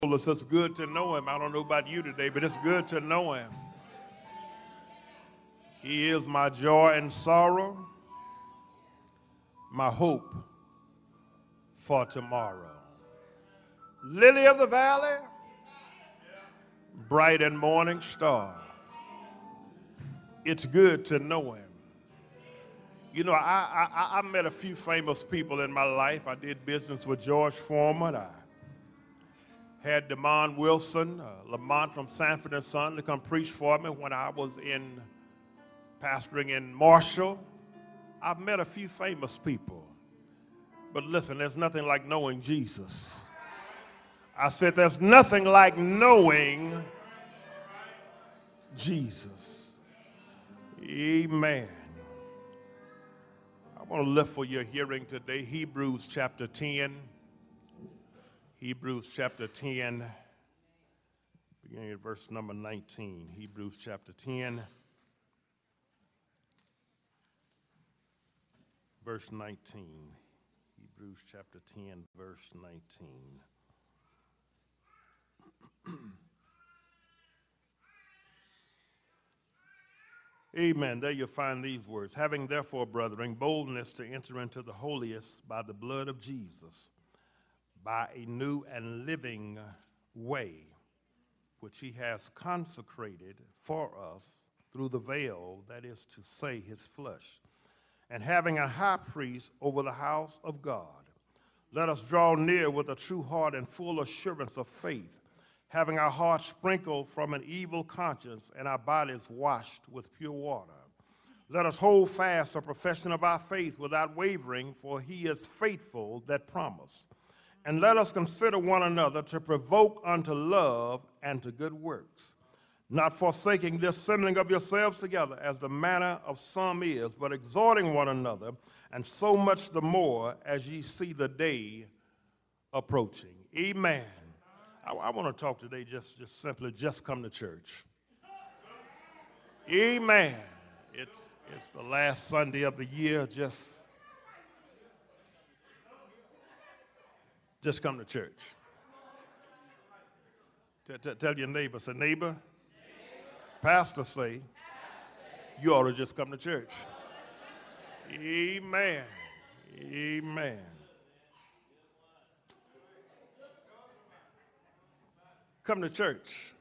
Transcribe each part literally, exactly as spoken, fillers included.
It's good to know him. I don't know about you today, but it's good to know him. He is my joy and sorrow, my hope for tomorrow. Lily of the valley, bright and morning star. It's good to know him. You know, I, I, I met a few famous people in my life. I did business with George Foreman. I had Demond Wilson, uh, Lamont from Sanford and Son to come preach for me when I was in pastoring in Marshall. I've met a few famous people. But listen, there's nothing like knowing Jesus. I said there's nothing like knowing Jesus. Amen. I want to lift for your hearing today Hebrews chapter ten. Hebrews chapter ten, beginning at verse number nineteen. Hebrews chapter ten, verse nineteen. Hebrews chapter ten, verse nineteen. Amen. There you'll find these words. Having therefore, brethren, boldness to enter into the holiest by the blood of Jesus, by a new and living way, which he has consecrated for us through the veil, that is to say, his flesh. And having a high priest over the house of God, let us draw near with a true heart and full assurance of faith, having our hearts sprinkled from an evil conscience and our bodies washed with pure water. Let us hold fast the profession of our faith without wavering, for he is faithful that promised. And let us consider one another to provoke unto love and to good works, not forsaking the assembling of yourselves together, as the manner of some is, but exhorting one another, and so much the more as ye see the day approaching. Amen. I, I want to talk today just, just simply, just come to church. Amen. It's, it's the last Sunday of the year. Just Just come to church. T- t- tell your neighbor, say, neighbor, neighbor. Pastor say, Pastor. You ought to just come to church. Amen. Amen. Come to church.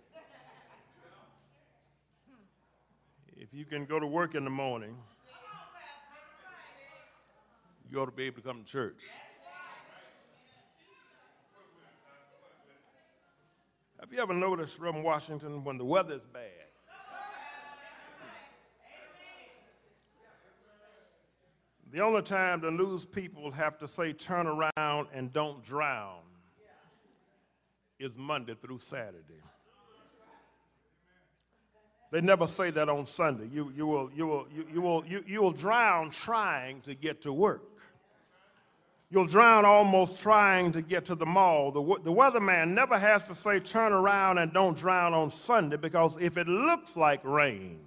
If you can go to work in the morning, you ought to be able to come to church. Have you ever noticed, Reverend Washington, when the weather's bad, the only time the news people have to say turn around and don't drown is Monday through Saturday. They never say that on Sunday. You, you, will, you, will, you, you, will, you, you will drown trying to get to work. You'll drown almost trying to get to the mall. The, the weatherman never has to say turn around and don't drown on Sunday, because if it looks like rain,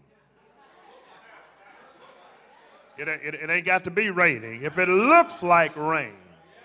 it, it, it ain't got to be raining. If it looks like rain,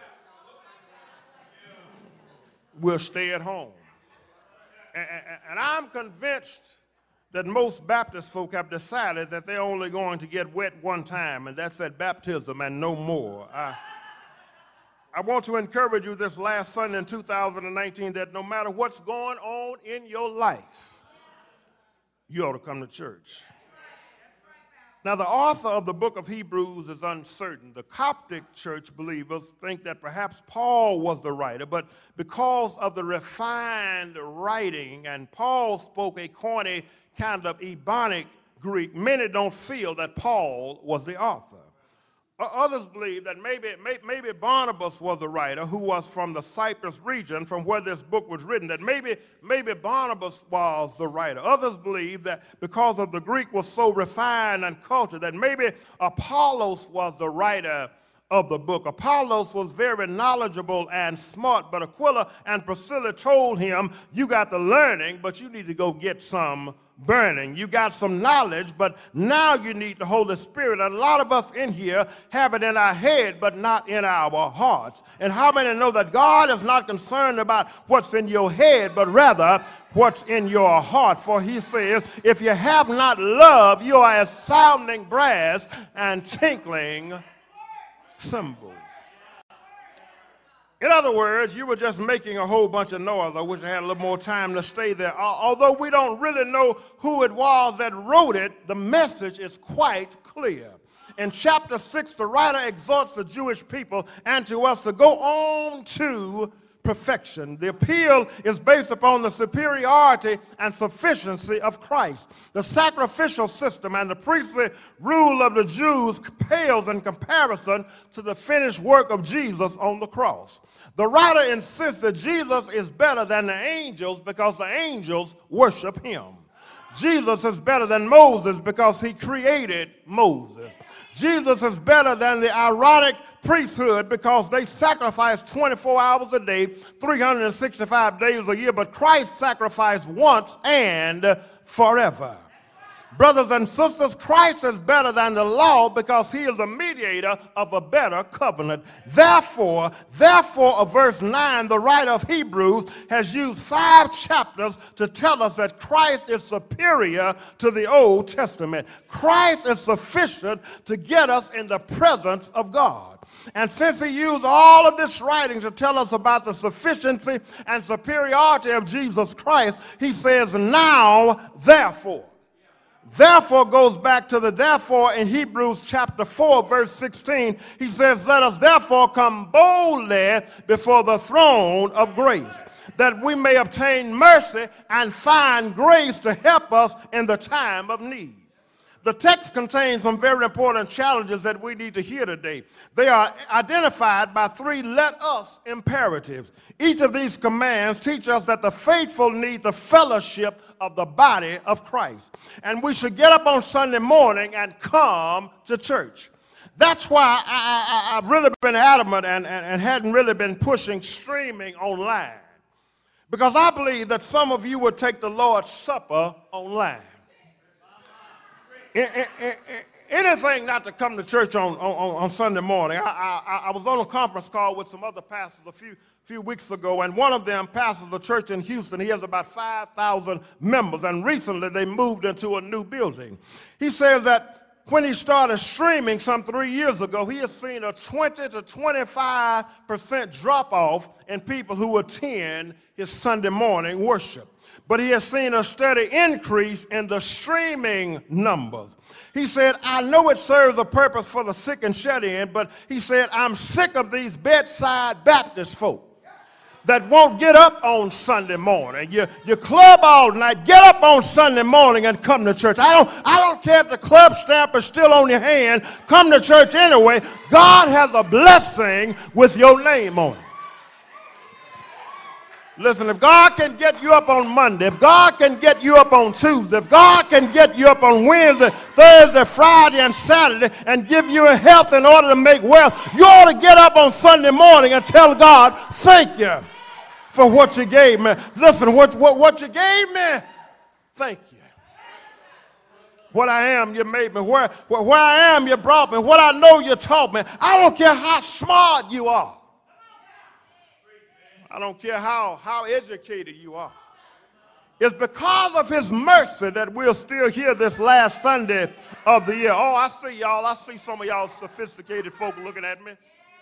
we'll stay at home. And, and, and I'm convinced that most Baptist folk have decided that they're only going to get wet one time, and that's at baptism and no more. I, I want to encourage you this last Sunday in two thousand nineteen that no matter what's going on in your life, you ought to come to church. Now, the author of the book of Hebrews is uncertain. The Coptic church believers think that perhaps Paul was the writer, but because of the refined writing, and Paul spoke a corny kind of Ebonic Greek, many don't feel that Paul was the author. Others believe that maybe, maybe Barnabas was the writer, who was from the Cyprus region from where this book was written, that maybe, maybe Barnabas was the writer. Others believe that because of the Greek was so refined and cultured, that maybe Apollos was the writer of the book. Apollos was very knowledgeable and smart, but Aquila and Priscilla told him, you got the learning, but you need to go get some burning. You got some knowledge, but now you need the Holy Spirit. And a lot of us in here have it in our head, but not in our hearts. And how many know that God is not concerned about what's in your head, but rather what's in your heart? For he says, if you have not love, you are as sounding brass and tinkling cymbals. In other words, you were just making a whole bunch of noise. I wish I had a little more time to stay there. Although we don't really know who it was that wrote it, the message is quite clear. In chapter six, the writer exhorts the Jewish people and to us to go on to perfection. The appeal is based upon the superiority and sufficiency of Christ. The sacrificial system and the priestly rule of the Jews pales in comparison to the finished work of Jesus on the cross. The writer insists that Jesus is better than the angels because the angels worship him. Jesus is better than Moses because he created Moses. Jesus is better than the Aaronic priesthood because they sacrifice twenty-four hours a day, three hundred sixty-five days a year, but Christ sacrificed once and forever. Brothers and sisters, Christ is better than the law because he is the mediator of a better covenant. Therefore, therefore, of verse nine, the writer of Hebrews has used five chapters to tell us that Christ is superior to the Old Testament. Christ is sufficient to get us in the presence of God. And since he used all of this writing to tell us about the sufficiency and superiority of Jesus Christ, he says, now, therefore. Therefore goes back to the therefore in Hebrews chapter four, verse sixteen. He says, let us therefore come boldly before the throne of grace, that we may obtain mercy and find grace to help us in the time of need. The text contains some very important challenges that we need to hear today. They are identified by three let us imperatives. Each of these commands teach us that the faithful need the fellowship of the body of Christ. And we should get up on Sunday morning and come to church. That's why I, I, I've really been adamant and, and, and hadn't really been pushing streaming online. Because I believe that some of you would take the Lord's Supper online. Anything not to come to church on, on, on Sunday morning. I, I, I was on a conference call with some other pastors a few, few weeks ago, and one of them pastors a church in Houston. He has about five thousand members, and recently they moved into a new building. He says that when he started streaming some three years ago, he has seen a twenty to twenty-five percent drop-off in people who attend his Sunday morning worship. But he has seen a steady increase in the streaming numbers. He said, I know it serves a purpose for the sick and shut in, but he said, I'm sick of these bedside Baptist folk that won't get up on Sunday morning. You, you club all night, get up on Sunday morning and come to church. I don't, I don't care if the club stamp is still on your hand, come to church anyway. God has a blessing with your name on it. Listen, if God can get you up on Monday, if God can get you up on Tuesday, if God can get you up on Wednesday, Thursday, Friday, and Saturday and give you a health in order to make wealth, you ought to get up on Sunday morning and tell God, thank you for what you gave me. Listen, what, what, what you gave me, thank you. What I am, you made me. Where, where, where I am, you brought me. What I know, you taught me. I don't care how smart you are. I don't care how, how educated you are. It's because of his mercy that we're still here this last Sunday of the year. Oh, I see y'all. I see some of y'all sophisticated folk looking at me.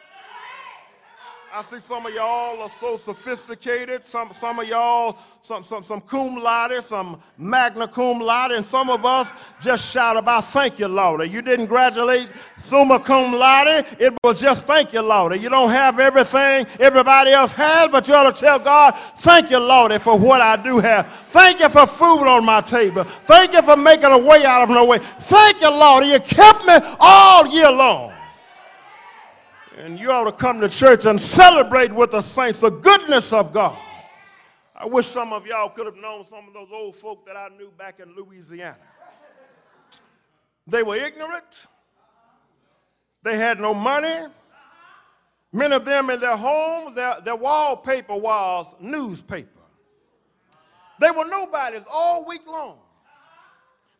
I see some of y'all are so sophisticated. Some, some of y'all, some, some, some cum laude, some magna cum laude, and some of us just shout about thank you, Lord. You didn't graduate summa cum laude. It was just thank you, Lord. You don't have everything everybody else has, but you ought to tell God, thank you, Lord, for what I do have. Thank you for food on my table. Thank you for making a way out of no way. Thank you, Lord. You kept me all year long. And you ought to come to church and celebrate with the saints the goodness of God. I wish some of y'all could have known some of those old folk that I knew back in Louisiana. They were ignorant. They had no money. Many of them in their homes, their, their wallpaper was newspaper. They were nobodies all week long.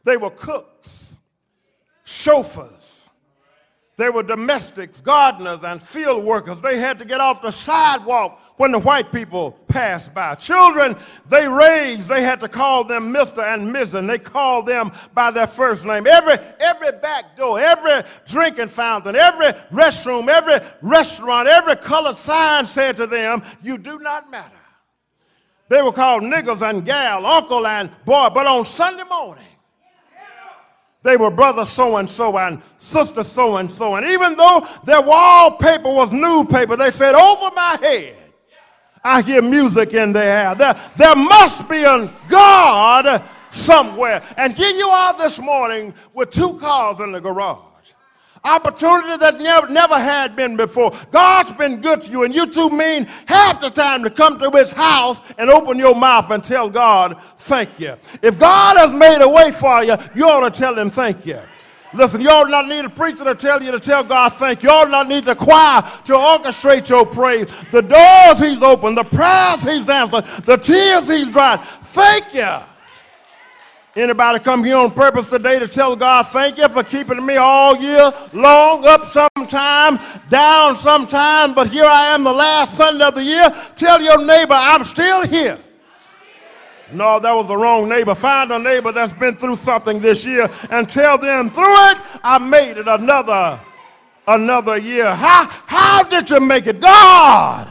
They were cooks, chauffeurs. They were domestics, gardeners, and field workers. They had to get off the sidewalk when the white people passed by. Children they raised, they had to call them Mister and Missus And they called them by their first name. Every, every back door, every drinking fountain, every restroom, every restaurant, every colored sign said to them, "You do not matter." They were called niggers and gal, uncle and boy. But on Sunday morning, they were brother so-and-so and sister so-and-so. And even though their wallpaper was newspaper, they said, "Over my head, I hear music in the air. There, there must be a God somewhere." And here you are this morning with two cars in the garage. Opportunity that never, never had been before. God's been good to you, and you too mean half the time to come to his house and open your mouth and tell God thank you. If God has made a way for you, you ought to tell him thank you. Listen, you ought not need a preacher to tell you to tell God thank you. You ought not need the choir to orchestrate your praise. The doors he's opened, the prayers he's answered, the tears he's dried. Thank you. Anybody come here on purpose today to tell God thank you for keeping me all year long, up sometime, down sometime, but here I am the last Sunday of the year? Tell your neighbor, "I'm still here." No, that was the wrong neighbor. Find a neighbor that's been through something this year and tell them, "Through it, I made it another, another year." How, how did you make it? God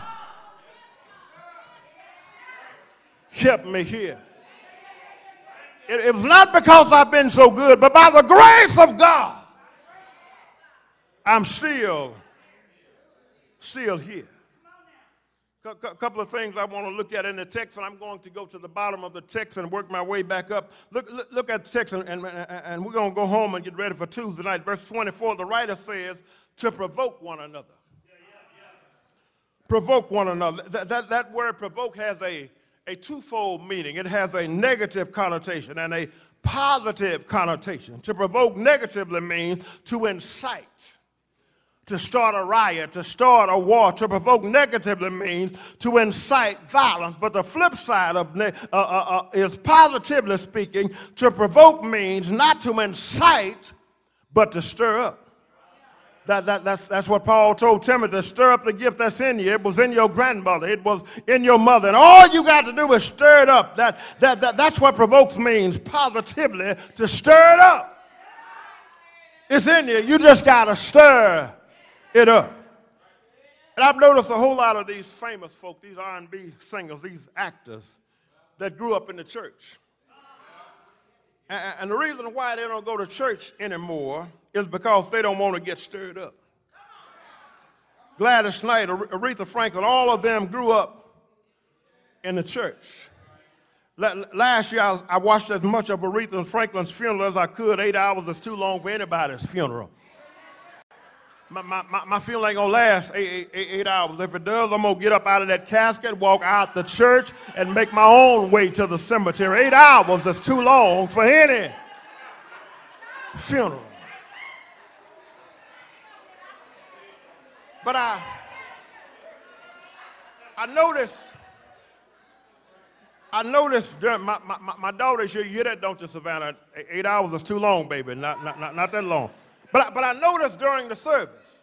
kept me here. It, it was not because I've been so good, but by the grace of God, I'm still, still here. A couple of things I want to look at in the text, and I'm going to go to the bottom of the text and work my way back up. Look, look, look at the text, and, and, and we're going to go home and get ready for Tuesday night. Verse twenty-four, the writer says, to provoke one another. Provoke one another. That, that, that word provoke has a, a twofold meaning. It has a negative connotation and a positive connotation. To provoke negatively means to incite, to start a riot, to start a war. To provoke negatively means to incite violence. But the flip side of uh, uh, uh, is positively speaking, to provoke means not to incite, but to stir up. That, that, that's, that's what Paul told Timothy, stir up the gift that's in you. It was in your grandmother. It was in your mother. And all you got to do is stir it up. That, that, that, that's what provokes means, positively, to stir it up. It's in you. You just got to stir it up. And I've noticed a whole lot of these famous folk, these R and B singers, these actors that grew up in the church. And, and the reason why they don't go to church anymore is because they don't want to get stirred up. Gladys Knight, Aretha Franklin, all of them grew up in the church. Last year, I, was, I watched as much of Aretha Franklin's funeral as I could. Eight hours is too long for anybody's funeral. My, my, my funeral ain't going to last eight, eight, eight hours. If it does, I'm going to get up out of that casket, walk out the church, and make my own way to the cemetery. Eight hours is too long for any funeral. But I, I noticed, I noticed during my, my, my daughter, you hear that, don't you, Savannah? Eight hours is too long, baby, not, not, not, not that long. But I, but I noticed during the service,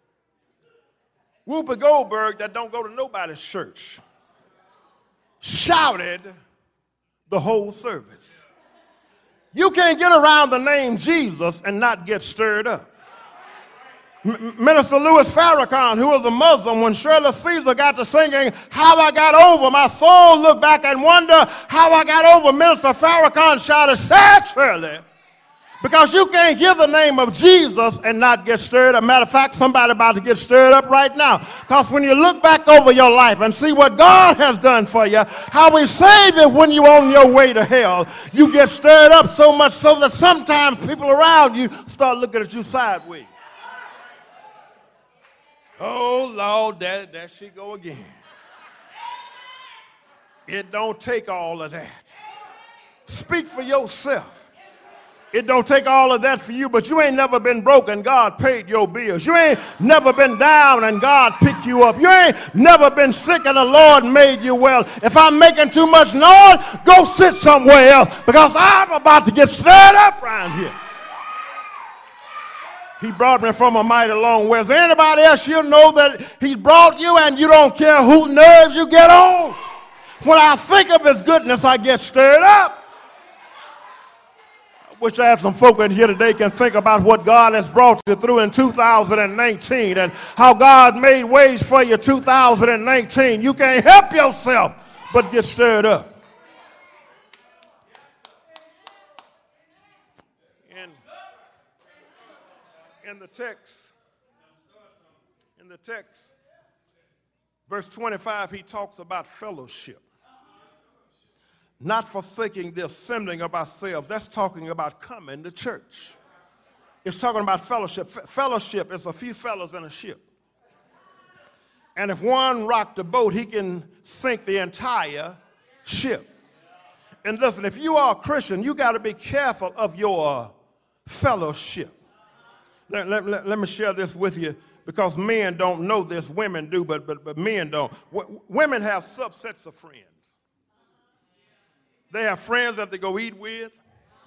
Whoopi Goldberg, that don't go to nobody's church, shouted the whole service. You can't get around the name Jesus and not get stirred up. Minister Louis Farrakhan, who was a Muslim, when Shirley Caesar got to singing How I Got Over, my soul looked back and wonder how I got over. Minister Farrakhan shouted, sad Shirley, because you can't hear the name of Jesus and not get stirred up. Matter of fact, somebody about to get stirred up right now. Because when you look back over your life and see what God has done for you, how he saved you when you're on your way to hell, you get stirred up so much so that sometimes people around you start looking at you sideways. Oh, Lord, there, there she go again. It don't take all of that. Speak for yourself. It don't take all of that for you, but you ain't never been broke and God paid your bills. You ain't never been down and God picked you up. You ain't never been sick and the Lord made you well. If I'm making too much noise, go sit somewhere else because I'm about to get stirred up around here. He brought me from a mighty long way. Is there anybody else you know that he's brought you and you don't care whose nerves you get on? When I think of his goodness, I get stirred up. Wish I had some folk in here today can think about what God has brought you through in two thousand nineteen and how God made ways for you two thousand nineteen. You can't help yourself but get stirred up. In, in the text, in the text, verse twenty-five, he talks about fellowship. Not forsaking the assembling of ourselves. That's talking about coming to church. It's talking about fellowship. F- fellowship is a few fellows in a ship. And if one rocked the boat, he can sink the entire ship. And listen, if you are a Christian, you got to be careful of your fellowship. Let, let, let, let me share this with you because men don't know this. Women do, but, but, but men don't. W- women have subsets of friends. They have friends that they go eat with,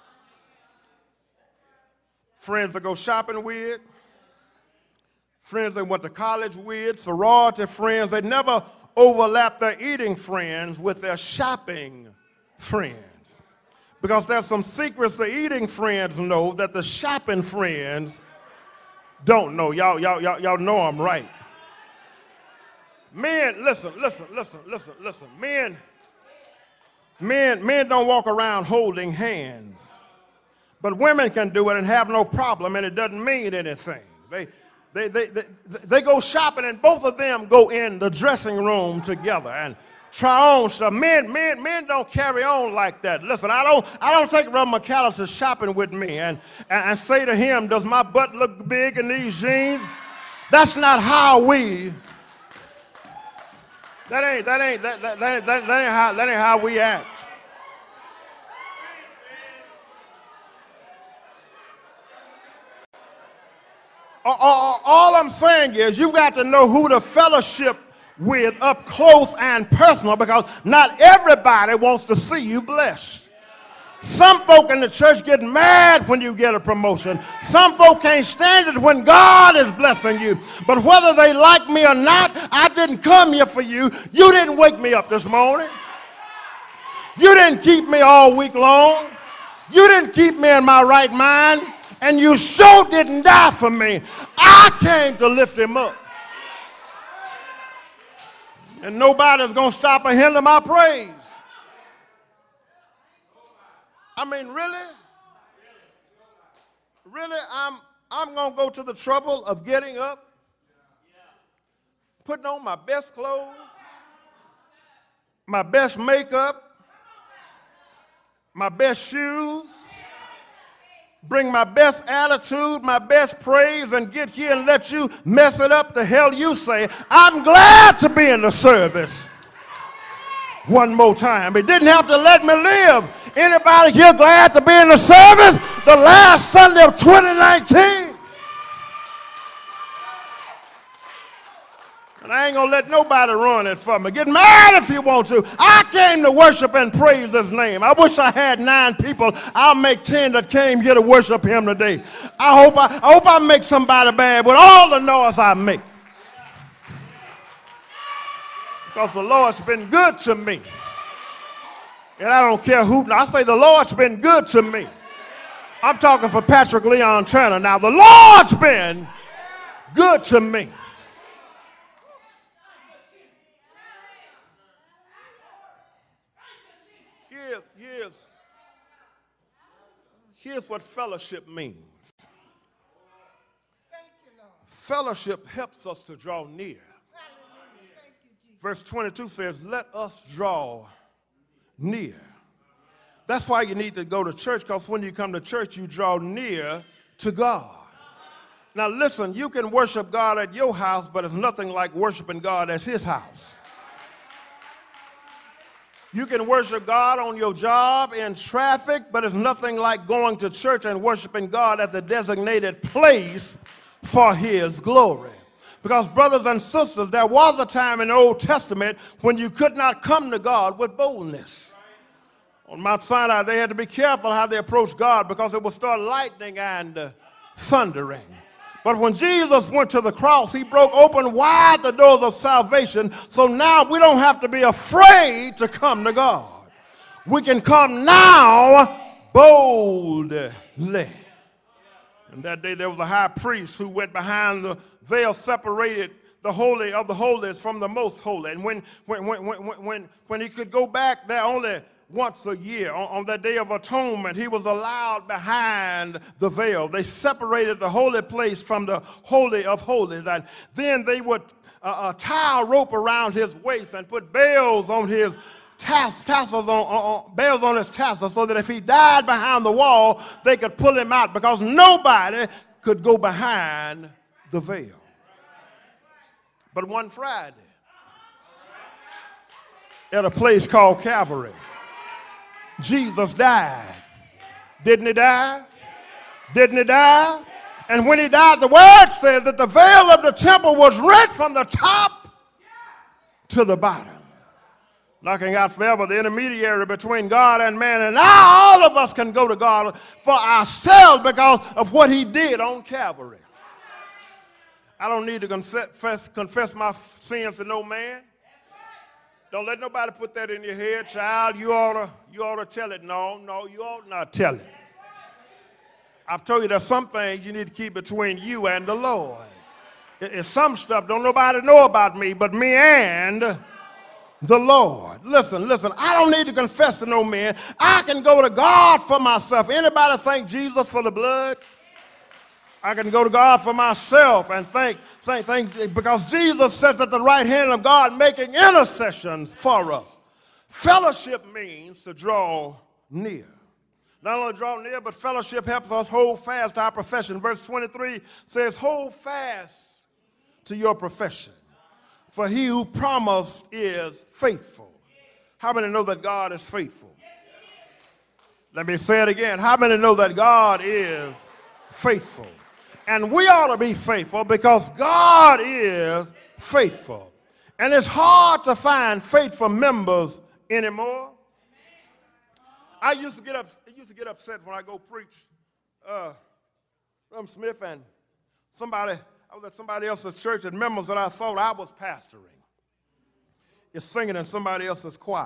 friends that go shopping with, friends they went to college with, sorority friends. They never overlap their eating friends with their shopping friends. Because there's some secrets the eating friends know that the shopping friends don't know. Y'all, y'all, y'all, y'all know I'm right. Men, listen, listen, listen, listen, listen. Men. Men, men don't walk around holding hands, but women can do it and have no problem, and it doesn't mean anything. They, they, they, they, they go shopping, and both of them go in the dressing room together and try on stuff. Men, men, men don't carry on like that. Listen, I don't, I don't take Reverend McAllister shopping with me and, and, and say to him, "Does my butt look big in these jeans?" That's not how we. That ain't, that ain't, that, that, that, that, that ain't how, that ain't how we act. All, all, all I'm saying is you've got to know who to fellowship with up close and personal because not everybody wants to see you blessed. Some folk in the church get mad when you get a promotion. Some folk can't stand it when God is blessing you. But whether they like me or not, I didn't come here for you. You didn't wake me up this morning. You didn't keep me all week long. You didn't keep me in my right mind. And you sure didn't die for me. I came to lift him up. And nobody's going to stop or hinder my praise. I mean, really? Really, I'm, I'm going to go to the trouble of getting up, putting on my best clothes, my best makeup, my best shoes, bring my best attitude, my best praise, and get here and let you mess it up the hell you say. I'm glad to be in the service one more time. It didn't have to let me live. Anybody here glad to be in the service the last Sunday of twenty nineteen? And I ain't going to let nobody run it for me. Get mad if you want to. I came to worship and praise his name. I wish I had nine people. I'll make ten that came here to worship him today. I hope I, I hope I make somebody bad with all the noise I make. Because the Lord's been good to me. And I don't care who. I say the Lord's been good to me. I'm talking for Patrick Leon Turner now. The Lord's been good to me. Here's, here's, here's what fellowship means. Fellowship helps us to draw near. Verse twenty-two says, let us draw near. That's why you need to go to church, because when you come to church, you draw near to God. Now listen, you can worship God at your house, but it's nothing like worshiping God at his house. You can worship God on your job, in traffic, but it's nothing like going to church and worshiping God at the designated place for his glory. Because, brothers and sisters, there was a time in the Old Testament when you could not come to God with boldness. On Mount Sinai, they had to be careful how they approached God because it would start lightning and uh, thundering. But when Jesus went to the cross, he broke open wide the doors of salvation. So now we don't have to be afraid to come to God. We can come now boldly. And that day there was a high priest who went behind the veil, separated the holy of the holies from the most holy. And when, when, when, when, when, when he could go back there only once a year, on, on that day of atonement, he was allowed behind the veil. They separated the holy place from the holy of holies, and then they would uh, uh, tie a rope around his waist and put bells on his tass, tassels on, on bells on his tassels, so that if he died behind the wall, they could pull him out, because nobody could go behind the veil. But one Friday, at a place called Calvary, Jesus died. Didn't he die? Didn't he die? And when he died, the word says that the veil of the temple was rent from the top to the bottom, knocking out forever the intermediary between God and man. And now all of us can go to God for ourselves because of what he did on Calvary. I don't need to confess, confess my sins to no man. Don't let nobody put that in your head, child. You ought to, you ought to tell it. No, no, you ought not tell it. I've told you there's some things you need to keep between you and the Lord. It's some stuff don't nobody know about me but me and the Lord. Listen, listen, I don't need to confess to no man. I can go to God for myself. Anybody thank Jesus for the blood? I can go to God for myself and thank, thank, thank, because Jesus sits at the right hand of God making intercessions for us. Fellowship means to draw near. Not only draw near, but fellowship helps us hold fast to our profession. Verse twenty-three says, hold fast to your profession, for he who promised is faithful. How many know that God is faithful? Let me say it again. How many know that God is faithful? And we ought to be faithful because God is faithful. And it's hard to find faithful members anymore. I used to get up, I used to get upset when I go preach uh, from Smith, and somebody, I was at somebody else's church, and members that I thought I was pastoring is singing in somebody else's choir.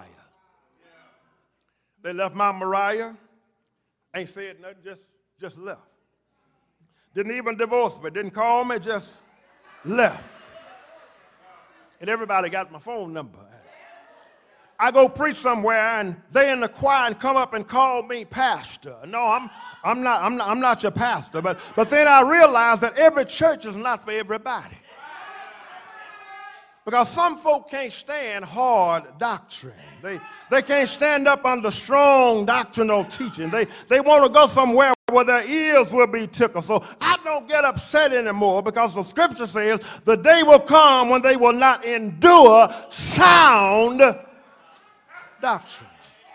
They left Mount Moriah, ain't said nothing, just, just left. Didn't even divorce me, didn't call me, just left. And everybody got my phone number. I go preach somewhere and they in the choir and come up and call me pastor. No, I'm, I'm, not, I'm, not, I'm not your pastor. But, but then I realized that every church is not for everybody. Because some folk can't stand hard doctrine. They, they can't stand up under strong doctrinal teaching. They, they want to go somewhere where their ears will be tickled. So I don't get upset anymore because the scripture says the day will come when they will not endure sound doctrine.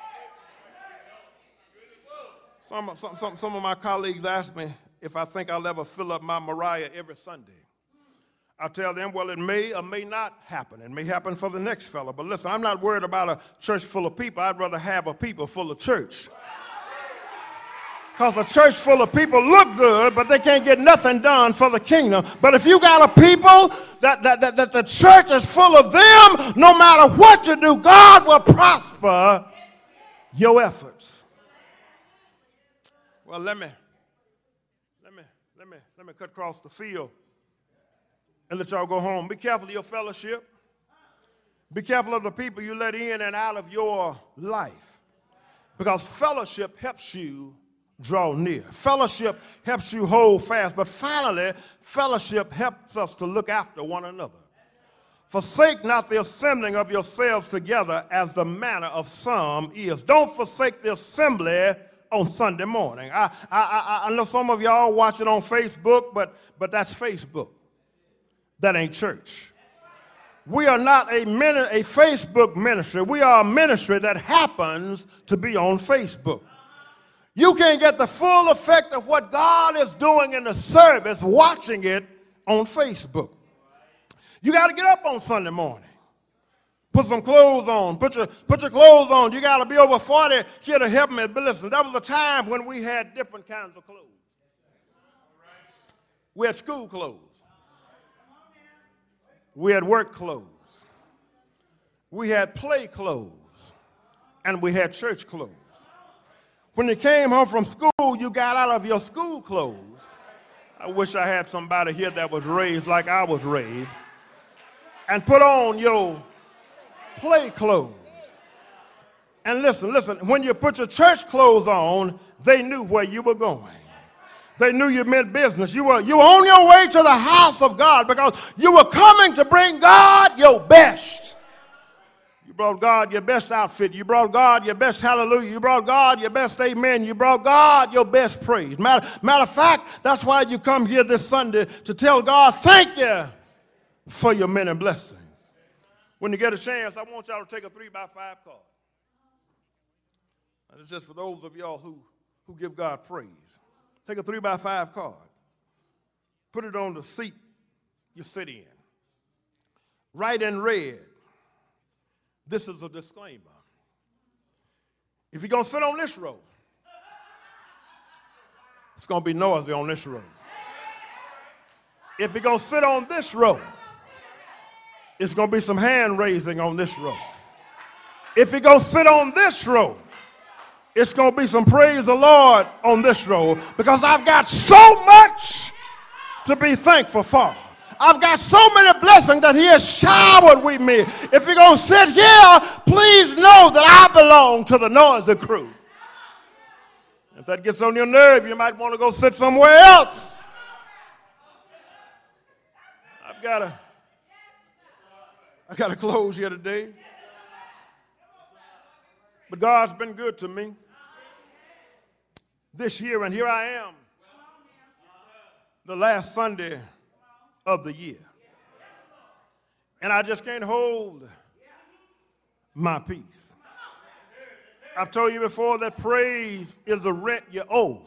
Some, some, some, some of my colleagues ask me if I think I'll ever fill up my Moriah every Sunday. I tell them, well, it may or may not happen. It may happen for the next fellow. But listen, I'm not worried about a church full of people. I'd rather have a people full of church. Because a church full of people look good, but they can't get nothing done for the kingdom. But if you got a people that, that, that, that the church is full of them, no matter what you do, God will prosper your efforts. Well, let me, let me, let me, let me cut across the field and let y'all go home. Be careful of your fellowship. Be careful of the people you let in and out of your life. Because fellowship helps you draw near. Fellowship helps you hold fast. But finally, fellowship helps us to look after one another. Forsake not the assembling of yourselves together as the manner of some is. Don't forsake the assembly on Sunday morning. I, I, I, I know some of y'all watch it on Facebook, but, but that's Facebook. That ain't church. We are not a, mini- a Facebook ministry. We are a ministry that happens to be on Facebook. You can't get the full effect of what God is doing in the service watching it on Facebook. You got to get up on Sunday morning. Put some clothes on. Put your, put your clothes on. You got to be over forty here to help me. But listen, that was a time when we had different kinds of clothes. We had school clothes. We had work clothes. We had play clothes. And we had church clothes. When you came home from school, you got out of your school clothes. I wish I had somebody here that was raised like I was raised. And put on your play clothes. And listen, listen, when you put your church clothes on, they knew where you were going. They knew you meant business. You were, you were on your way to the house of God because you were coming to bring God your best. You brought God your best outfit. You brought God your best hallelujah. You brought God your best amen. You brought God your best praise. Matter, matter of fact, that's why you come here this Sunday to tell God, thank you for your many blessings. When you get a chance, I want y'all to take a three by five card. And it's just for those of y'all who, who give God praise. Take a three by five card. Put it on the seat you sit in. Write in red, this is a disclaimer. If you're going to sit on this row, it's going to be noisy on this row. If you're going to sit on this row, it's going to be some hand raising on this row. If you're going to sit on this row, it's going to be some praise the Lord on this row because I've got so much to be thankful for. I've got so many blessings that he has showered with me. If you're going to sit here, please know that I belong to the noisy crew. If that gets on your nerve, you might want to go sit somewhere else. I've got to, I got to close here today. But God's been good to me this year, and here I am, the last Sunday of the year. And I just can't hold my peace. I've told you before that praise is the rent you owe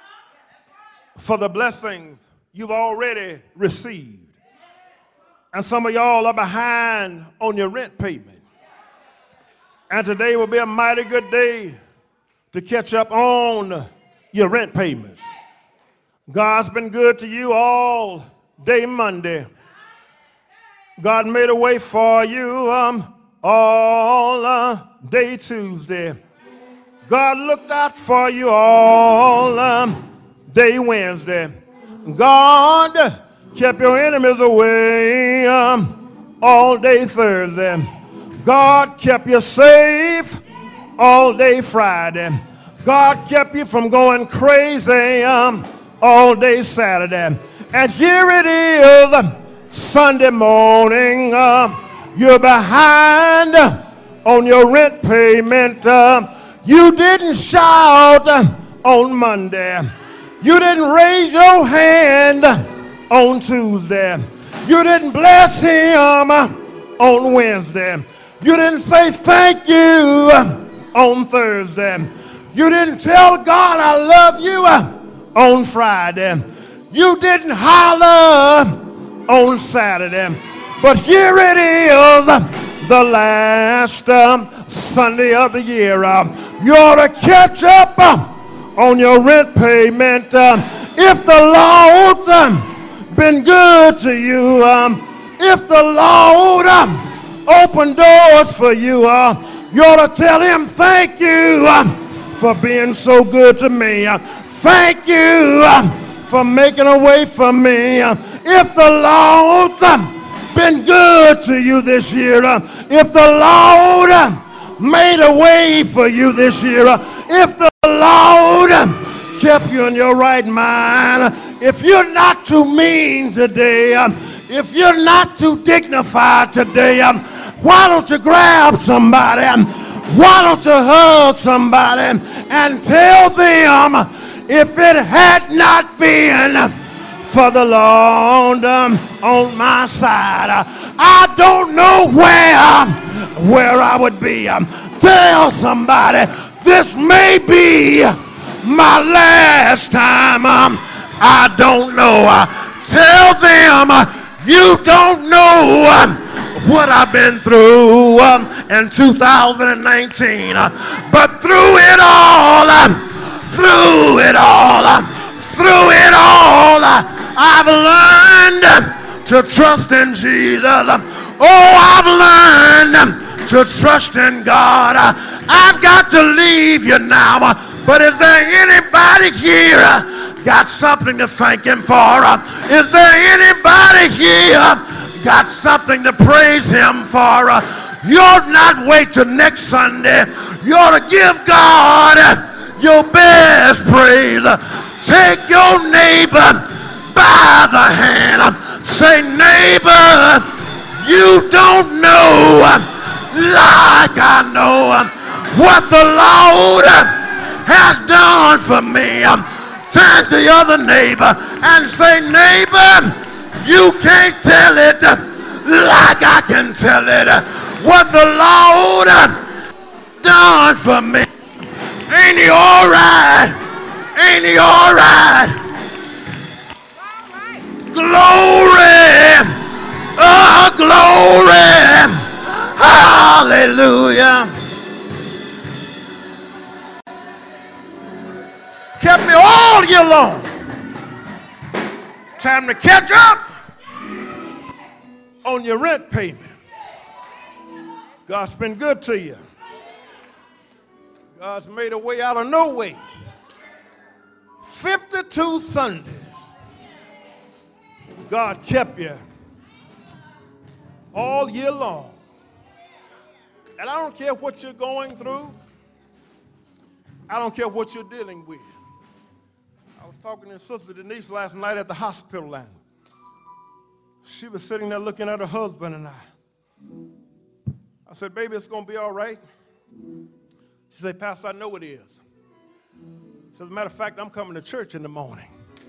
for the blessings you've already received. And some of y'all are behind on your rent payment. And today will be a mighty good day to catch up on your rent payments. God's been good to you all day Monday. God made a way for you um, all uh, day Tuesday. God looked out for you all um, day Wednesday. God kept your enemies away um, all day Thursday. God kept you safe all day Friday. God kept you from going crazy um, all day Saturday. And here it is, Sunday morning. Uh, you're behind on your rent payment. Uh, you didn't shout on Monday. You didn't raise your hand on Tuesday. You didn't bless him on Wednesday. You didn't say thank you on Thursday. You didn't tell God I love you on Friday. You didn't holler on Saturday. But here it is, the last um, Sunday of the year. Uh, you ought to catch up uh, on your rent payment. Uh, if the Lord's uh, been good to you, um, if the Lord uh, opened doors for you, uh, you ought to tell him thank you uh, for being so good to me. Uh, thank you uh, for making a way for me. Uh, if the Lord's uh, been good to you this year, uh, if the Lord uh, made a way for you this year, uh, if the Lord uh, kept you in your right mind, uh, if you're not too mean today, uh, if you're not too dignified today, um, why don't you grab somebody, um, why don't you hug somebody and tell them, if it had not been for the Lord um, on my side. Uh, I don't know where, um, where I would be. Um, tell somebody, this may be my last time. Um, I don't know. Uh, tell them uh, you don't know um, what I've been through um, in two thousand nineteen. Uh, but through it all, um, through it all, um, through it all, uh, I've learned um, to trust in Jesus. Um, oh, I've learned um, to trust in God. Uh, I've got to leave you now. Uh, but is there anybody here uh, got something to thank him for? Uh, is there anybody here got something to praise him for? Uh, you ought not wait till next Sunday. You ought to give God uh, your best praise. Uh, take your neighbor by the hand. Uh, say, neighbor, you don't know uh, like I know uh, what the Lord uh, has done for me. Um, turn to your other neighbor and say, neighbor, you can't tell it uh, like I can tell it. Uh, what the Lord uh, done for me. Ain't he all right? Ain't he all right? Glory! Oh, glory! Hallelujah! Kept me all year long. Time to catch up on your rent payment. God's been good to you. God's made a way out of no way. fifty-two Sundays. God kept you all year long. And I don't care what you're going through. I don't care what you're dealing with. I was talking to Sister Denise last night at the hospital, and she was sitting there looking at her husband and I. I said, baby, it's going to be all right. She said, Pastor, I know it is. So as a matter of fact, I'm coming to church in the morning.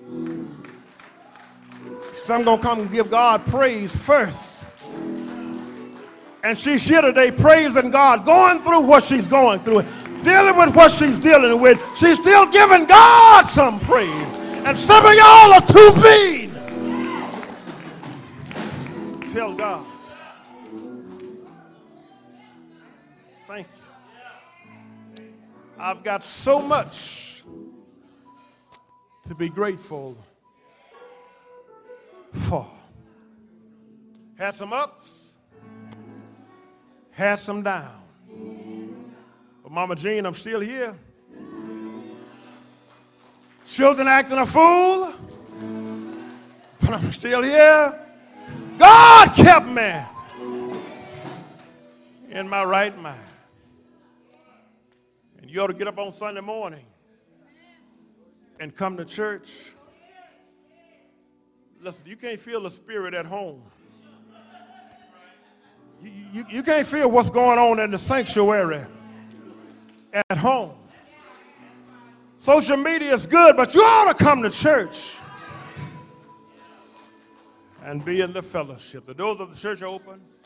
So I'm going to come and give God praise first. And she's here today praising God, going through what she's going through, dealing with what she's dealing with. She's still giving God some praise. And some of y'all are too mean. Tell God, thank you. I've got so much to be grateful for. Had some ups, had some downs. But Mama Jean, I'm still here. Children acting a fool, but I'm still here. God kept me in my right mind. And you ought to get up on Sunday morning and come to church. Listen, you can't feel the spirit at home. You, you, you can't feel what's going on in the sanctuary at home. Social media is good, but you ought to come to church and be in the fellowship. The doors of the church are open.